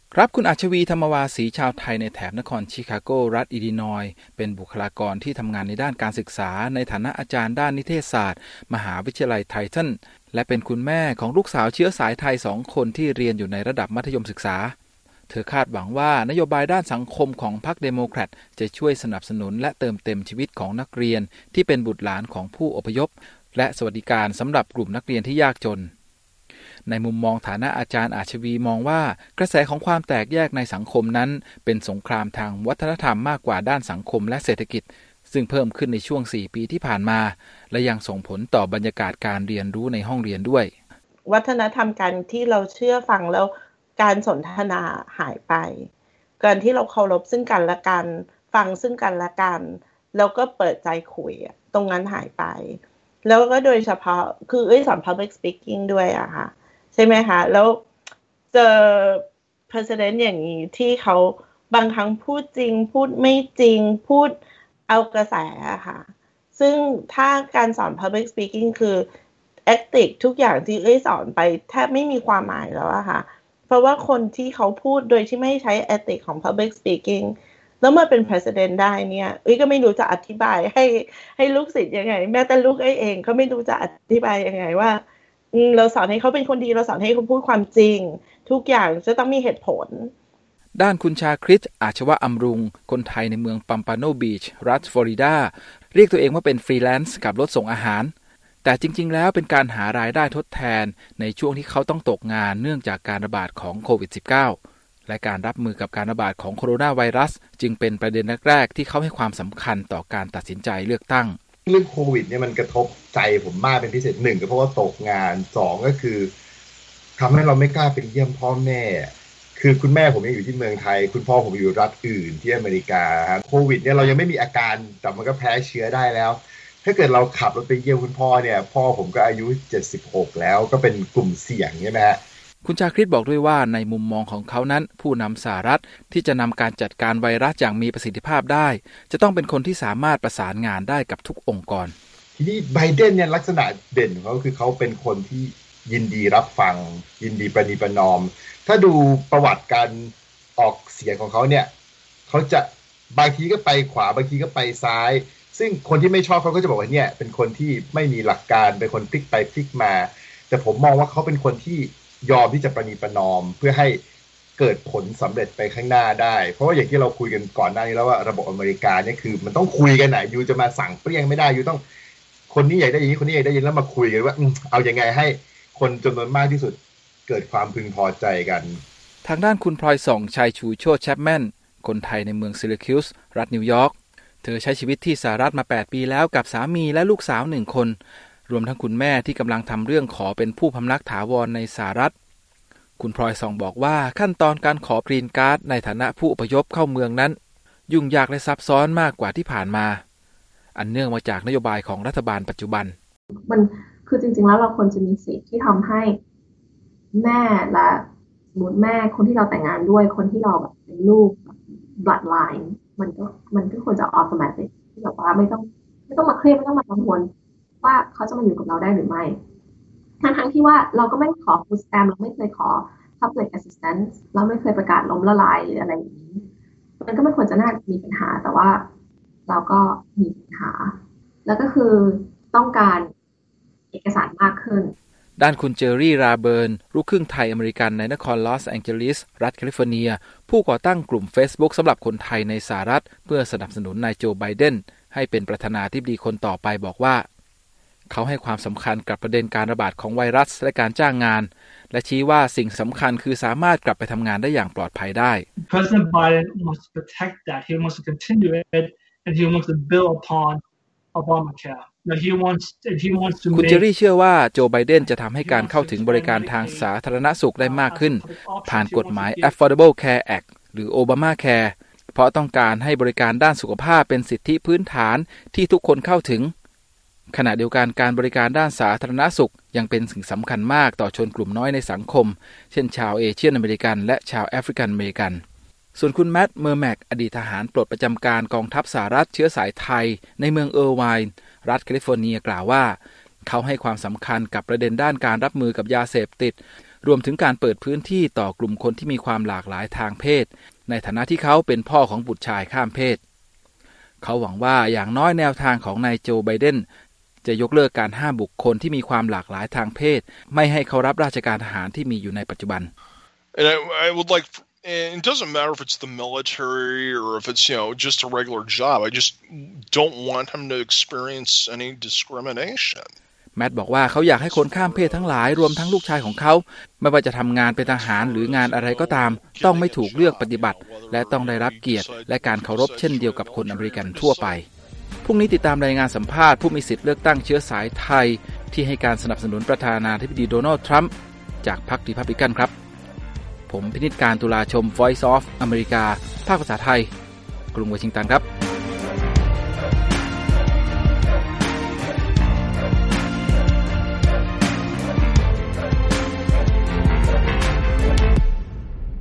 ครับคุณอัชวีธรรมวาสีชาวไทยในแถบนครชิคาโกรัฐอิลลินอยส์เป็นบุคลากรที่ทำงานในด้านการศึกษาในฐานะอาจารย์ด้านนิเทศศาสตร์มหาวิทยาลัยไททันและเป็นคุณแม่ของลูกสาวเชื้อสายไทย2 คนที่เรียนอยู่ในระดับมัธยมศึกษาเธอคาดหวังว่านโยบายด้านสังคมของพรรคเดโมแครตจะช่วยสนับสนุนและเติมเต็มชีวิตของนักเรียนที่เป็นบุตรหลานของผู้อพยพและสวัสดิการสำหรับกลุ่มนักเรียนที่ยากจนในมุมมองฐานะอาจารย์อาชวีมองว่ากระแสของความแตกแยกในสังคมนั้นเป็นสงครามทางวัฒนธรรมมากกว่าด้านสังคมและเศรษฐกิจซึ่งเพิ่มขึ้นในช่วง4 ปีที่ผ่านมาและยังส่งผลต่อบรรยากาศการเรียนรู้ในห้องเรียนด้วยวัฒนธรรมการที่เราเชื่อฟังแล้วการสนทนาหายไปการที่เราเคารพซึ่งกันและกันฟังซึ่งกันและกันแล้วก็เปิดใจคุยตรงนั้นหายไปแล้วก็โดยเฉพาะคือสอน public speaking ด้วยอะค่ะใช่ไหมคะแล้วเจอ president อย่างนี้ที่เขาบางครั้งพูดจริงพูดไม่จริงพูดเอากระแสอะค่ะซึ่งถ้าการสอน public speaking คือethic ทุกอย่างที่สอนไปแทบไม่มีความหมายแล้วอะค่ะเพราะว่าคนที่เขาพูดโดยที่ไม่ใช้ ethic ของ public speaking แล้วมาเป็น president ได้เนี่ยก็ไม่รู้จะอธิบายให้ลูกศิษย์ยังไงแม้แต่ลูกเองก็ไม่รู้จะอธิบายยังไงว่าเราสอนให้เขาเป็นคนดีเราสอนให้เขาพูดความจริงทุกอย่างจะต้องมีเหตุผลด้านคุณชาคริตอาชวะอำรุงคนไทยในเมืองปัมปาโนบีชรัฐฟลอริดาเรียกตัวเองว่าเป็นฟรีแลนซ์กับรถส่งอาหารแต่จริงๆแล้วเป็นการหารายได้ทดแทนในช่วงที่เขาต้องตกงานเนื่องจากการระบาดของโควิด -19 และการรับมือกับการระบาดของโคโรนาไวรัสจึงเป็นประเด็นแรกๆที่เขาให้ความสำคัญต่อการตัดสินใจเลือกตั้งเรื่องโควิดเนี่ยมันกระทบใจผมมากเป็นพิเศษ1ก็เพราะว่าตกงาน2ก็คือทำให้เราไม่กล้าไปเยี่ยมพ่อแม่คือคุณแม่ผมยังอยู่ที่เมืองไทยคุณพ่อผมอยู่รัฐอื่นที่อเมริกาครับโควิดเนี่ยเรายังไม่มีอาการแต่มันก็แพ้เชื้อได้แล้วถ้าเกิดเราขับรถไปเยี่ยมคุณพ่อเนี่ยพ่อผมก็อายุ76แล้วก็เป็นกลุ่มเสี่ยงใช่ไหมฮะคุณชาคริตบอกด้วยว่าในมุมมองของเขานั้นผู้นำสหรัฐที่จะนำการจัดการไวรัสอย่างมีประสิทธิภาพได้จะต้องเป็นคนที่สามารถประสานงานได้กับทุกองค์กรทีนี้ไบเดนเนี่ยลักษณะเด่นของเขาคือเขาเป็นคนที่ยินดีรับฟังยินดีประนีประนอมถ้าดูประวัติการออกเสียงของเขาเนี่ยเขาจะบางทีก็ไปขวาบางทีก็ไปซ้ายซึ่งคนที่ไม่ชอบเขาก็จะบอกว่าเนี่ยเป็นคนที่ไม่มีหลักการเป็นคนพลิกไปพลิกมาแต่ผมมองว่าเขาเป็นคนที่ยอมที่จะประนีประนอมเพื่อให้เกิดผลสำเร็จไปข้างหน้าได้เพราะว่าอย่างที่เราคุยกันก่อนหน้านี้แล้วว่าระบบอเมริกาเนี่ยคือมันต้องคุยกันยูจะมาสั่งเปรี้ยงไม่ได้ยูต้องคนนี้อยากได้อย่างนี้คนนี้อยากได้อย่างนี้แล้วมาคุยกันว่าเอายังไงให้คนจำนวนมากที่สุดเกิดความพึงพอใจกันทางด้านคุณพลอยส่องชัยชูโชติแชปแมนคนไทยในเมืองซิลิคิวส์รัฐนิวยอร์กเธอใช้ชีวิตที่สหรัฐมา8 ปีแล้วกับสามีและลูกสาว1 คนรวมทั้งคุณแม่ที่กำลังทำเรื่องขอเป็นผู้พำนักถาวรในสหรัฐคุณพลอยส่องบอกว่าขั้นตอนการขอกรีนการ์ดในฐานะผู้อพยพเข้าเมืองนั้นยุ่งยากและซับซ้อนมากกว่าที่ผ่านมาอันเนื่องมาจากนโยบายของรัฐบาลปัจจุบันมันคือจริงๆแล้วเราควรจะมีสิทธิ์ที่ทำให้แม่และสมมติแม่คนที่เราแต่งงานด้วยคนที่เราแบบเป็นลูก bloodline มันก็ควรจะ automatic ที่แบบว่าไม่ต้องมาเครียดไม่ต้องมากังวลว่าเขาจะมาอยู่กับเราได้หรือไม่ทั้งที่ว่าเราก็ไม่ขอ food stamp เราไม่เคยขอ public assistance เราไม่เคยประกาศล้มละลายหรืออะไรอย่างนี้มันก็ไม่ควรจะน่ามีปัญหาแต่ว่าเราก็มีปัญหาแล้วก็คือต้องการเอกสารมากขึ้นด้านคุณเจอรี่ราเบิร์นลูกครึ่งไทยอเมริกันในนครลอสแองเจลิสรัฐแคลิฟอร์เนียผู้ก่อตั้งกลุ่ม Facebook สำหรับคนไทยในสหรัฐเพื่อสนับสนุนนายโจไบเดนให้เป็นประธานาธิบดีคนต่อไปบอกว่าเขาให้ความสำคัญกับประเด็นการระบาดของไวรัสและการจ้างงานและชี้ว่าสิ่งสำคัญคือสามารถกลับไปทำงานได้อย่างปลอดภัยได้ President Biden wants to protect that. He wants to continue it, and he wants to build upon Obamacare. คุณเจอรี่เชื่อว่าโจไบเดนจะทำให้การเข้าถึงบริการทางสาธารณสุขได้มากขึ้นผ่านกฎหมาย Affordable Care Act หรือ Obamacare เพราะต้องการให้บริการด้านสุขภาพเป็นสิทธิพื้นฐานที่ทุกคนเข้าถึงขณะเดียวกันการบริการด้านสาธารณสุขยังเป็นสิ่งสำคัญมากต่อชนกลุ่มน้อยในสังคมเช่นชาวเอเชียนอเมริกันและชาวแอฟริกันอเมริกันส่วนคุณแมตต์ เมอร์แม็กอดีตทหารปลดประจำการกองทัพสหรัฐเชื้อสายไทยในเมืองเออร์ไวน์รัฐแคลิฟอร์เนียกล่าวว่าเขาให้ความสำคัญกับประเด็นด้านการรับมือกับยาเสพติดรวมถึงการเปิดพื้นที่ต่อกลุ่มคนที่มีความหลากหลายทางเพศในฐานะที่เขาเป็นพ่อของบุตรชายข้ามเพศเขาหวังว่าอย่างน้อยแนวทางของนายโจไบเดนจะยกเลิกการห้ามบุคคลที่มีความหลากหลายทางเพศไม่ให้เขารับราชการทหารที่มีอยู่ในปัจจุบัน And I would like it doesn't matter if it's the military or if it's just a regular job. I just don't want him to experience any discrimination. แมทบอกว่าเขาอยากให้คนข้ามเพศทั้งหลายรวมทั้งลูกชายของเขาไม่ว่าจะทำงานเป็นทหารหรืองานอะไรก็ตามต้องไม่ถูกเลือกปฏิบัติและต้องได้รับเกียรติและการเคารพเช่นเดียวกับคนอเมริกันทั่วไปพรุ่งนี้ติดตามรายงานสัมภาษณ์ผู้มีสิทธิ์เลือกตั้งเชื้อสายไทยที่ให้การสนับสนุนประธานาธิบดีโดนัลด์ทรัมป์จากพรรครีพับลิกันครับผมพินิจการตุลาชม Voice of America ภาคภาษาไทยกรุงวอชิงตันครับ